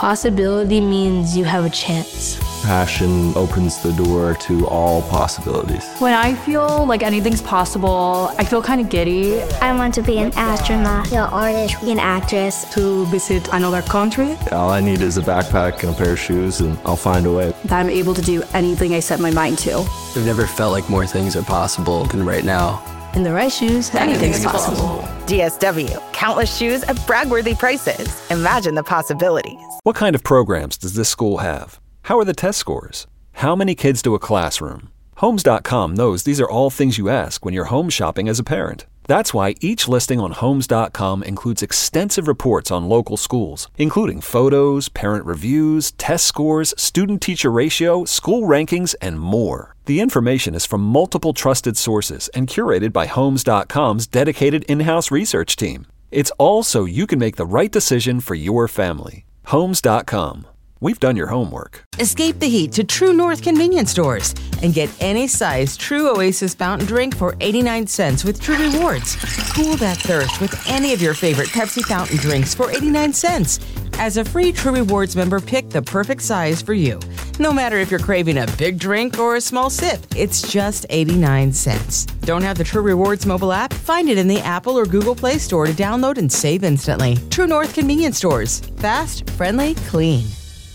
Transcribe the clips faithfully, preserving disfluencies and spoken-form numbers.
Possibility means you have a chance. Passion opens the door to all possibilities. When I feel like anything's possible, I feel kind of giddy. I want to be an astronaut, an artist, an actress. To visit another country. All I need is a backpack and a pair of shoes, and I'll find a way. That I'm able to do anything I set my mind to. I've never felt like more things are possible than right now. In the right shoes, anything's, anything's possible. possible. D S W. Countless shoes at brag-worthy prices. Imagine the possibilities. What kind of programs does this school have? How are the test scores? How many kids do a classroom? Homes dot com knows these are all things you ask when you're home shopping as a parent. That's why each listing on Homes dot com includes extensive reports on local schools, including photos, parent reviews, test scores, student-teacher ratio, school rankings, and more. The information is from multiple trusted sources and curated by Homes dot com's dedicated in-house research team. It's all so you can make the right decision for your family. Homes dot com. We've done your homework. Escape the heat to True North convenience stores and get any size True Oasis fountain drink for eighty-nine cents with True Rewards. Cool that thirst with any of your favorite Pepsi fountain drinks for eighty-nine cents. As a free True Rewards member, pick the perfect size for you. No matter if you're craving a big drink or a small sip, it's just eighty-nine cents. Don't have the True Rewards mobile app? Find it in the Apple or Google Play Store to download and save instantly. True North convenience stores. Fast, friendly, clean.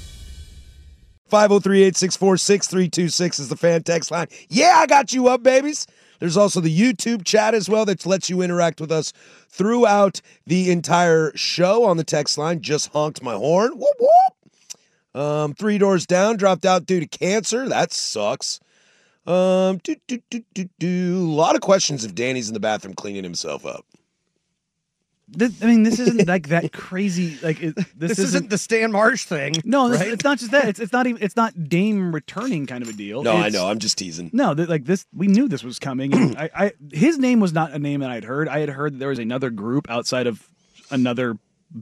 five oh three, eight six four, six three two six is the fan text line. Yeah, I got you up, babies. There's also the YouTube chat as well that lets you interact with us throughout the entire show on the text line. Just honked my horn. Whoop, whoop. Um, three doors down, dropped out due to cancer. That sucks. Um, do, do, do, do, do. A lot of questions if Danny's in the bathroom cleaning himself up. This, I mean, this isn't like that crazy. Like it, this, this isn't, isn't the Stan Marsh thing. No, this, right? it's not just that. It's it's not even. It's not Dame returning kind of a deal. No, it's, I know. I'm just teasing. No, th- like this, we knew this was coming. And I, I, his name was not a name that I'd heard. I had heard that there was another group outside of another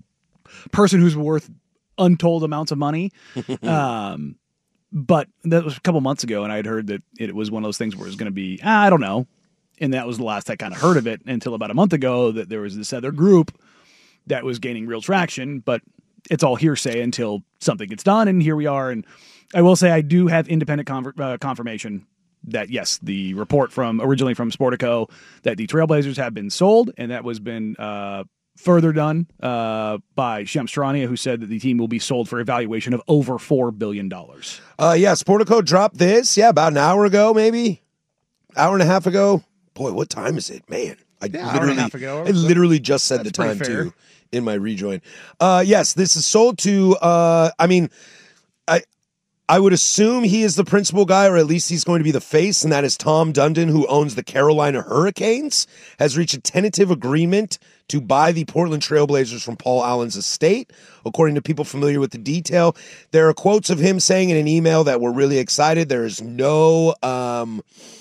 person who's worth untold amounts of money. um, but that was a couple months ago, and I had heard that it was one of those things where it was going to be. I don't know. And that was the last I kind of heard of it until about a month ago that there was this other group that was gaining real traction, but it's all hearsay until something gets done, and here we are. And I will say I do have independent con- uh, confirmation that, yes, the report from originally from Sportico that the Trailblazers have been sold, and that was been uh, further done uh, by Shams Charania, who said that the team will be sold for a valuation of over four billion dollars. Uh, yeah, Sportico dropped this, yeah, about an hour ago, maybe, hour and a half ago. Boy, what time is it, man? I yeah, literally, hour and a half ago. I literally just said That's the time pretty fair. too in my rejoin. Uh, yes, this is sold to. Uh, I mean, I I would assume he is the principal guy, or at least he's going to be the face, and that is Tom Dundon, who owns the Carolina Hurricanes, has reached a tentative agreement to buy the Portland Trailblazers from Paul Allen's estate. According to people familiar with the detail, there are quotes of him saying in an email that we're really excited. There is no. Um,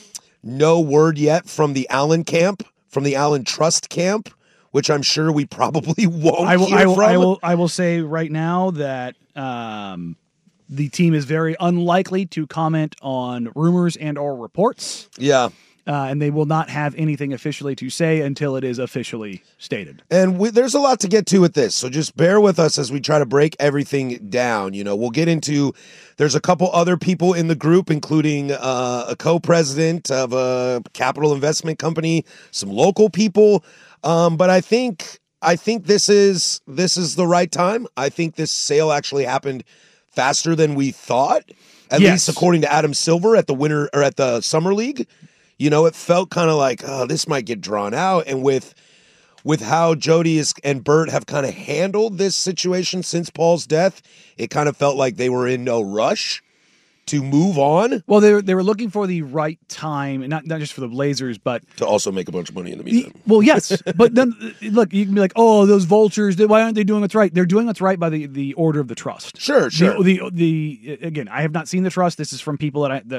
No word yet from the Allen camp, from the Allen Trust camp, which I'm sure we probably won't I will, hear I will, from. I will, I will say right now that um, the team is very unlikely to comment on rumors and or reports. Yeah. Uh, and they will not have anything officially to say until it is officially stated. And we, there's a lot to get to with this, so just bear with us as we try to break everything down. You know, we'll get into, there's a couple other people in the group, including uh, a co-president of a capital investment company, some local people. Um, but I think I think this is this is the right time. I think this sale actually happened faster than we thought, at Yes. least according to Adam Silver at the winter or at the Summer League. You know, it felt kind of like, oh, this might get drawn out. And with with how Jody is, and Bert have kind of handled this situation since Paul's death, it kind of felt like they were in no rush to move on. Well, they were, they were looking for the right time, and not, not just for the Blazers, but to also make a bunch of money in the meantime. Well, yes, but then look, you can be like, oh, those vultures, why aren't they doing what's right? They're doing what's right by the, the order of the trust. Sure, sure. The, the, the again, I have not seen the trust. This is from people that I, that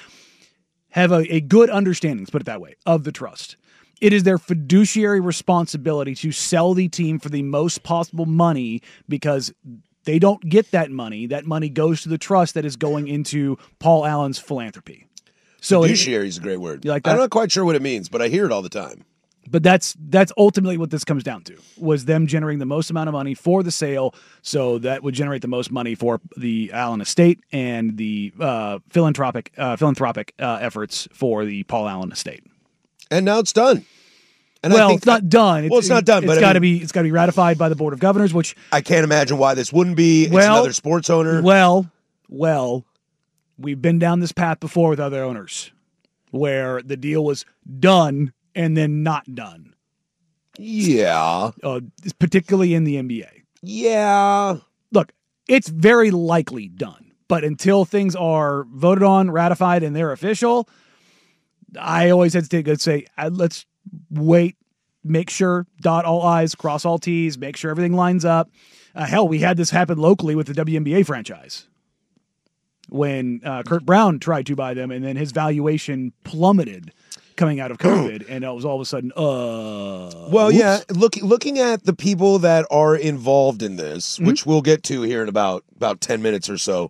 have a, a good understanding, let's put it that way, of the trust. It is their fiduciary responsibility to sell the team for the most possible money, because they don't get that money. That money goes to the trust that is going into Paul Allen's philanthropy. So fiduciary is a great word. You like that? I'm not quite sure what it means, but I hear it all the time. But that's that's ultimately what this comes down to, was them generating the most amount of money for the sale, so that would generate the most money for the Allen estate and the uh, philanthropic uh, philanthropic uh, efforts for the Paul Allen estate. And now it's done. And well, I think it's not done. Well, it's not done, it's but got to I mean, be it's got to be ratified by the Board of Governors, which I can't imagine why this wouldn't be. It's well, another sports owner. Well, well, we've been down this path before with other owners, where the deal was done and then not done. Yeah. Uh, particularly in the N B A. Yeah. Look, it's very likely done, but until things are voted on, ratified, and they're official, I always hesitate to say, uh, let's wait, make sure, dot all I's, cross all T's, make sure everything lines up. Uh, hell, we had this happen locally with the W N B A franchise when uh, Kurt Brown tried to buy them, and then his valuation plummeted coming out of COVID, and it was all of a sudden, uh. Well, whoops. yeah. Look, looking at the people that are involved in this, Mm-hmm. which we'll get to here in about about ten minutes or so.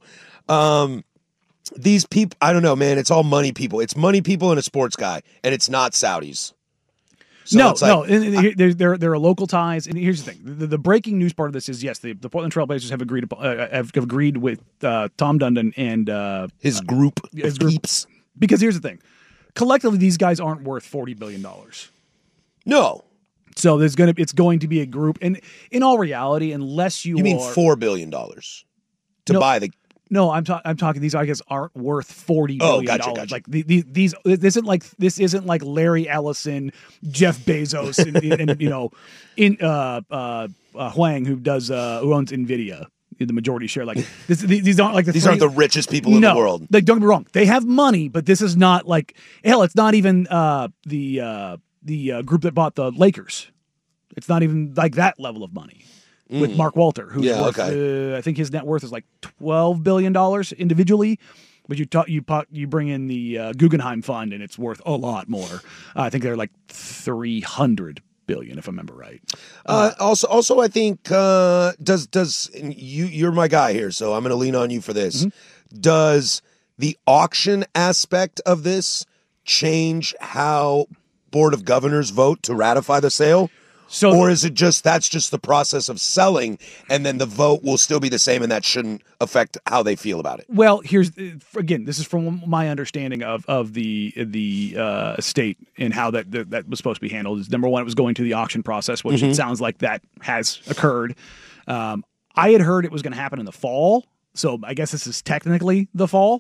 Um, these people, I don't know, man. It's all money people. It's money people and a sports guy, and it's not Saudis. So no, it's like, no, and, and there, there, there are local ties, and here's the thing: the, the breaking news part of this is yes, the, the Portland Trailblazers have agreed uh, have agreed with uh, Tom Dundon and uh, his group, his of group. peeps. Because here's the thing: collectively, these guys aren't worth forty billion dollars. No. So there's gonna it's going to be a group, and in all reality, unless you You mean are, four billion dollars to No. buy the? No, I'm ta- I'm talking. These guys aren't worth forty Oh, billion gotcha, dollars. gotcha. Like the, the, these, this isn't like this isn't like Larry Ellison, Jeff Bezos, and, and you know, in uh, uh, uh, Huang, who does uh, who owns Nvidia, the majority share. Like this, these aren't like the These three, aren't the richest people in no, the world. Like, don't get me wrong, they have money, but this is not like hell. It's not even uh, the uh, the uh, group that bought the Lakers. It's not even like that level of money. With Mm. Mark Walter, who's Yeah, worth, okay. uh, I think his net worth is like twelve billion dollars individually. But you talk, you put, you bring in the uh, Guggenheim Fund, and it's worth a lot more. Uh, I think they're like three hundred billion, if I remember right. Uh, also, also, I think uh, does does and you you're my guy here, so I'm going to lean on you for this. Mm-hmm. Does the auction aspect of this change how Board of Governors vote to ratify the sale? So, or is it just that's just the process of selling, and then the vote will still be the same, and that shouldn't affect how they feel about it? Well, here's again. This is from my understanding of of the the uh, estate and how that, that that was supposed to be handled. Is number one, it was going to the auction process, which Mhm. it sounds like that has occurred. Um, I had heard it was going to happen in the fall, so I guess this is technically the fall.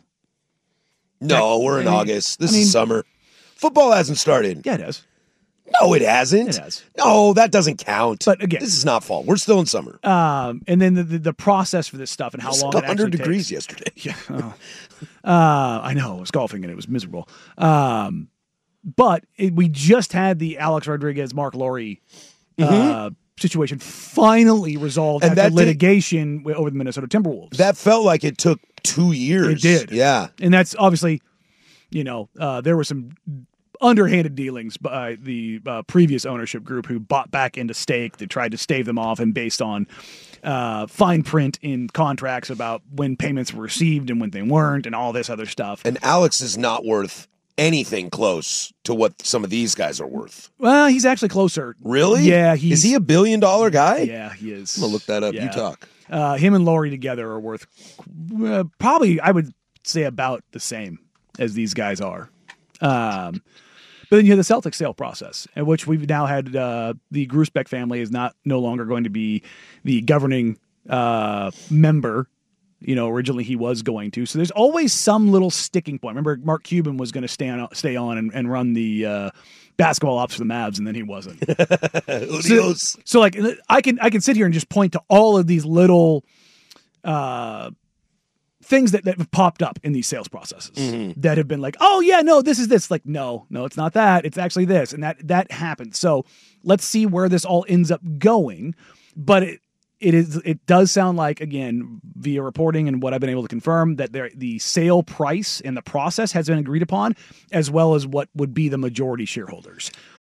No, Tec- we're in I mean- August. This I mean- is summer. Football hasn't started. Yeah, it has. No, it hasn't. It has. No, that doesn't count. But again, this is not fall. We're still in summer. Um, and then the, the the process for this stuff and how It's long one it hundred actually degrees takes. yesterday. Yeah. Oh. Uh, I know. I was golfing and it was miserable. Um, but it, we just had the Alex Rodriguez, Mark Laurie uh, Mhm. situation finally resolved And after that did- litigation wi- over the Minnesota Timberwolves. That felt like it took two years. It did. Yeah. And that's obviously, you know, uh, there were some underhanded dealings by the uh, previous ownership group who bought back into stake. They tried to stave them off, and based on uh, fine print in contracts about when payments were received and when they weren't, and all this other stuff. And Alex is not worth anything close to what some of these guys are worth. Well, he's actually closer. Really? Yeah. He's, Is he a billion dollar guy? Yeah, he is. I'm going to look that up. Yeah. You talk. Uh, him and Laurie together are worth uh, probably, I would say, about the same as these guys are. Um, but then you have the Celtics sale process, in which we've now had uh, the Grusbeck family is not no longer going to be the governing uh, member. You know, originally he was going to. So there's always some little sticking point. Remember, Mark Cuban was going to stay on, stay on and, and run the uh, basketball ops for the Mavs, and then he wasn't. so, so, like, I can I can sit here and just point to all of these little uh, things that, that have popped up in these sales processes Mhm. that have been like, oh yeah, no, this is this. Like, no, no, it's not that. It's actually this, and that that happened. So let's see where this all ends up going. But it it is it does sound like, again, via reporting and what I've been able to confirm, that there the sale price and the process has been agreed upon, as well as what would be the majority shareholders.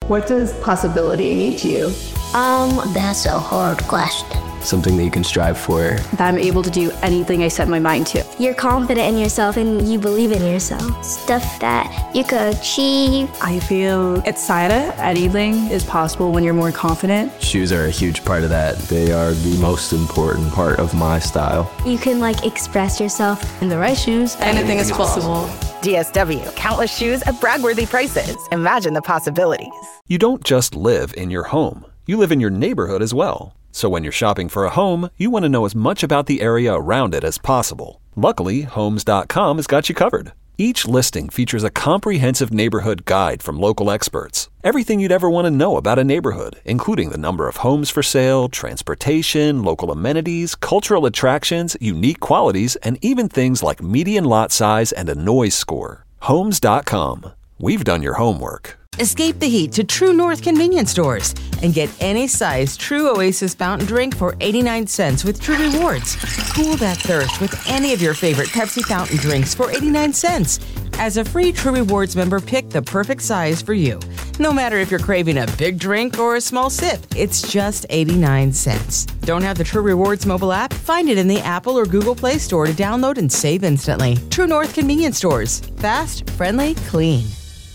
What does possibility mean to you? Um, that's a hard question. Something that you can strive for. That I'm able to do anything I set my mind to. You're confident in yourself and you believe in yourself. Stuff that you could achieve. I feel excited. Anything is possible when you're more confident. Shoes are a huge part of that. They are the most important part of my style. You can like express yourself. In the right shoes, Anything is possible. D S W, countless shoes at brag-worthy prices. Imagine the possibilities. You don't just live in your home, you live in your neighborhood as well. So when you're shopping for a home, you want to know as much about the area around it as possible. Luckily, Homes dot com has got you covered. Each listing features a comprehensive neighborhood guide from local experts. Everything you'd ever want to know about a neighborhood, including the number of homes for sale, transportation, local amenities, cultural attractions, unique qualities, and even things like median lot size and a noise score. Homes dot com. We've done your homework. Escape the heat to True North convenience stores and get any size True Oasis fountain drink for eighty-nine cents with True Rewards. Cool that thirst with any of your favorite Pepsi fountain drinks for eighty-nine cents. As a free True Rewards member, pick the perfect size for you. No matter if you're craving a big drink or a small sip, it's just eighty-nine cents. Don't have the True Rewards mobile app? Find it in the Apple or Google Play Store to download and save instantly. True North convenience stores. Fast, friendly, clean.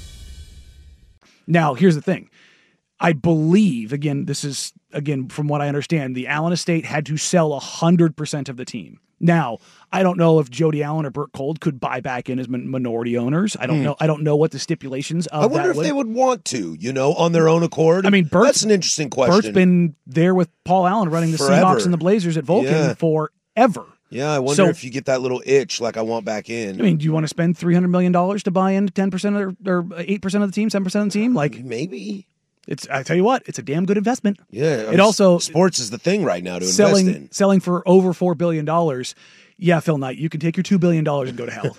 Now, here's the thing. I believe, again, this is, again, from what I understand, the Allen estate had to sell one hundred percent of the team. Now, I don't know if Jody Allen or Burt Kold could buy back in as min- minority owners. I don't Hmm. know. I don't know what the stipulations of I wonder that if would. they would want to, you know, on their own accord. I mean, Burt's, that's an interesting question. Burt's been there with Paul Allen running the Forever. Seahawks and the Blazers at Vulcan Yeah. forever. Yeah, I wonder So- if you get that little itch like I want back in. I mean, do you want to spend three hundred million dollars to buy into ten percent of their, or eight percent of the team, seven percent of the team? Like, maybe. It's. I tell you what, it's a damn good investment. Yeah. I It mean, also sports is the thing right now to selling invest in. selling for over four billion dollars. Yeah, Phil Knight, you can take your two billion dollars and go to hell.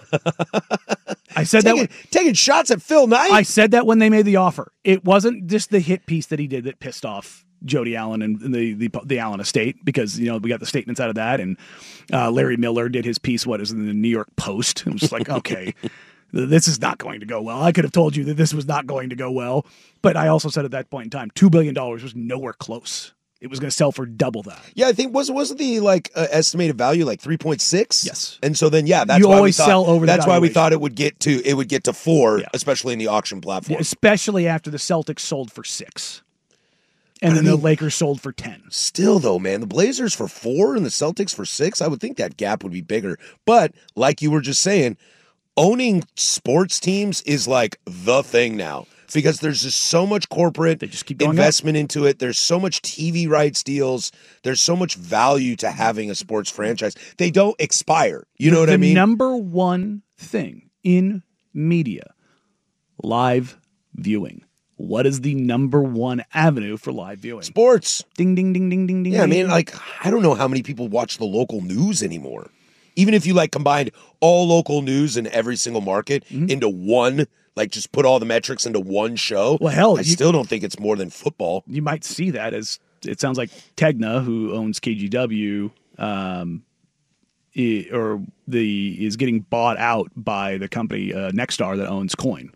I said taking, that taking shots at Phil Knight. I said that when they made the offer. It wasn't just the hit piece that he did that pissed off Jody Allen and the the, the Allen estate, because, you know, we got the statements out of that, and uh, Larry Miller did his piece. What is it, in the New York Post? It was like, okay, this is not going to go well. I could have told you that this was not going to go well, but I also said at that point in time, two billion dollars was nowhere close. It was going to sell for double that. Yeah, I think was wasn't the like uh, estimated value like three point six? Yes. And so then yeah, that's You why always we thought, sell over the That's why we valuation. thought it would get to it would get to four, especially in the auction platform. Especially after the Celtics sold for six. And But then I the mean- Lakers sold for ten. Still though, man, the Blazers for four and the Celtics for six, I would think that gap would be bigger. But like you were just saying, owning sports teams is like the thing now. Because there's just so much corporate going investment into it. There's so much T V rights deals. There's so much value to having a sports franchise. They don't expire. You know what the I mean? number one thing in media, live viewing. What is the number one avenue for live viewing? Sports. Ding, ding, ding, ding, ding, ding. Yeah, I ding. mean, like, I don't know how many people watch the local news anymore. Even if you like combined all local news in every single market Mm-hmm. into one, like just put all the metrics into one show. Well, hell, I you- still don't think it's more than football. You might see that as, it sounds like Tegna, who owns K G W, um, i- or the is getting bought out by the company uh, Nexstar that owns Coin,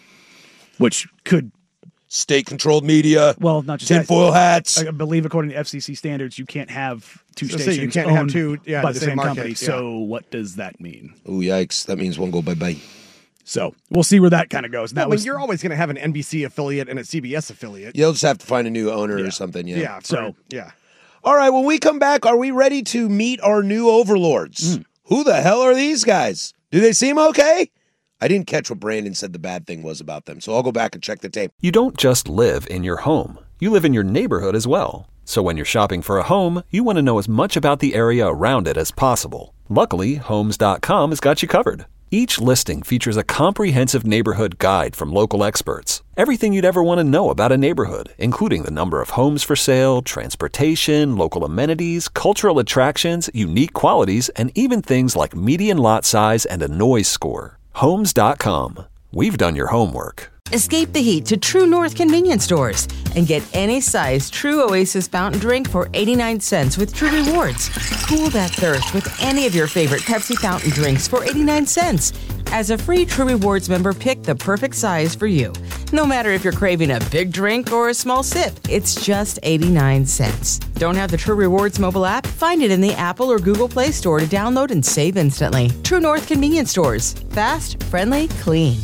which could State-controlled media. Well, not just tinfoil that. hats. I believe according to F C C standards, you can't have two So say stations you can't have owned two, yeah, by the the, same same, market, company. yeah. So what does that mean? Oh, yikes. That means one go bye-bye. So we'll see where that kind of goes. And Well, that I mean, was you're always going to have an N B C affiliate and a C B S affiliate. You'll just have to find a new owner or something, yeah. Yeah. for- So- yeah. All right, when we come back, are we ready to meet our new overlords? Mm. Who the hell are these guys? Do they seem okay? I didn't catch what Brandon said the bad thing was about them, so I'll go back and check the tape. You don't just live in your home, you live in your neighborhood as well. So when you're shopping for a home, you want to know as much about the area around it as possible. Luckily, Homes dot com has got you covered. Each listing features a comprehensive neighborhood guide from local experts. Everything you'd ever want to know about a neighborhood, including the number of homes for sale, transportation, local amenities, cultural attractions, unique qualities, and even things like median lot size and a noise score. Homes dot com. We've done your homework. Escape the heat to True North convenience stores and get any size True Oasis fountain drink for eighty-nine cents with True Rewards. Cool that thirst with any of your favorite Pepsi fountain drinks for eighty-nine cents. As a free True Rewards member, pick the perfect size for you. No matter if you're craving a big drink or a small sip, it's just eighty-nine cents. Don't have the True Rewards mobile app? Find it in the Apple or Google Play Store to download and save instantly. True North Convenience Stores. Fast, friendly, clean.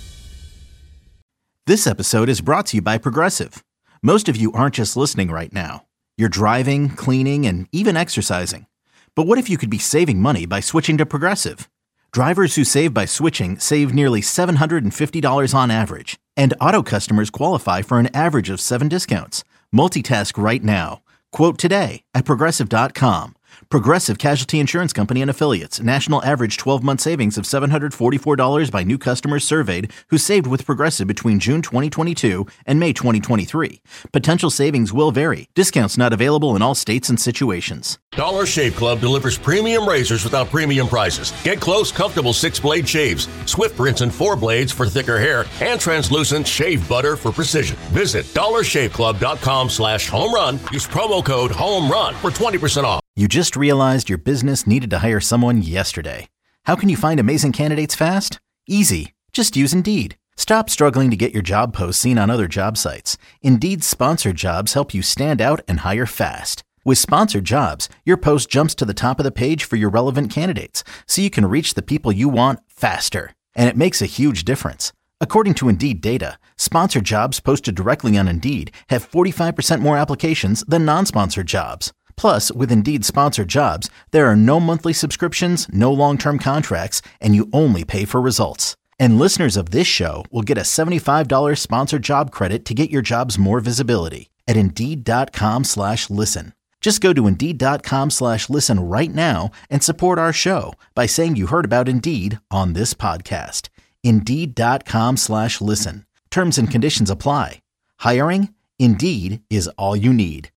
This episode is brought to you by Progressive. Most of you aren't just listening right now. You're driving, cleaning, and even exercising. But what if you could be saving money by switching to Progressive? Drivers who save by switching save nearly seven hundred fifty dollars on average. And auto customers qualify for an average of seven discounts. Multitask right now. Quote today at Progressive dot com. Progressive Casualty Insurance Company and Affiliates. National average twelve-month savings of seven hundred forty-four dollars by new customers surveyed who saved with Progressive between June twenty twenty-two and May twenty twenty-three. Potential savings will vary. Discounts not available in all states and situations. Dollar Shave Club delivers premium razors without premium prices. Get close, comfortable six-blade shaves, swift rinse and four blades for thicker hair, and translucent shave butter for precision. Visit dollar shave club dot com slash home run. Use promo code HOMERUN for twenty percent off. You just realized your business needed to hire someone yesterday. How can you find amazing candidates fast? Easy. Just use Indeed. Stop struggling to get your job posts seen on other job sites. Indeed's sponsored jobs help you stand out and hire fast. With sponsored jobs, your post jumps to the top of the page for your relevant candidates, so you can reach the people you want faster. And it makes a huge difference. According to Indeed data, sponsored jobs posted directly on Indeed have forty-five percent more applications than non-sponsored jobs. Plus, with Indeed sponsored jobs, there are no monthly subscriptions, no long-term contracts, and you only pay for results. And listeners of this show will get a seventy-five dollars sponsored job credit to get your jobs more visibility at Indeed dot com slash listen. Just go to Indeed dot com slash listen right now and support our show by saying you heard about Indeed on this podcast. Indeed dot com slash listen. Terms and conditions apply. Hiring? Indeed is all you need.